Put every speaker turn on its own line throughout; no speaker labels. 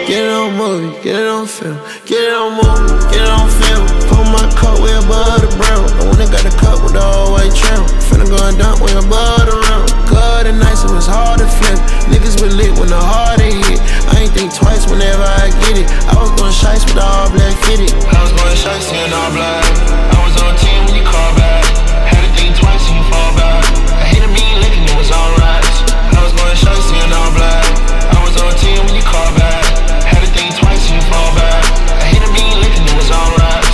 get it on movie, get it on film. Get it on movie, get it on film. Put my cup way above the brim. I wanna got a cup with the all white trim. Finna go and dump way above the rim. Good and nice, it was hard to flip. Niggas been lit when the heart it hit. I ain't think twice whenever I get it. I was going shice with the all black fitted. I was going shice in all black. I was on 10 when you call back. Had to think twice and you fall back. I hated me licking, it was alright. I was going shice in all black. I was on 10 when you call back. Had to think twice and you fall back. I hated me licking, it was alright.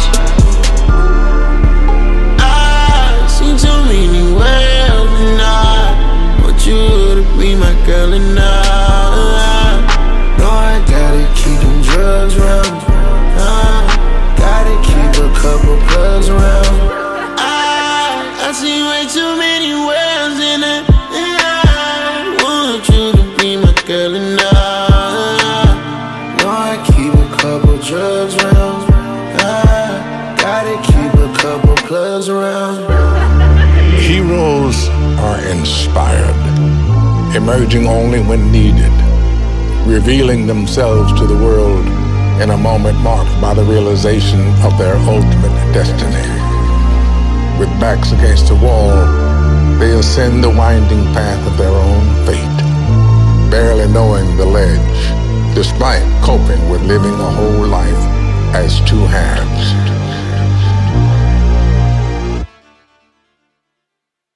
I seen too many worlds and I want you to be my girl and I know I gotta keep them drugs round. Gotta keep a couple plugs around. I see way too many worlds in it. I want you to be my girl and I know I keep a couple drugs around. I gotta keep a couple plugs around.
Heroes are inspired, emerging only when needed, revealing themselves to the world in a moment marked by the realization of their ultimate destiny. With backs against the wall, they ascend the winding path of their own fate, barely knowing the ledge, despite coping with living a whole life as two halves.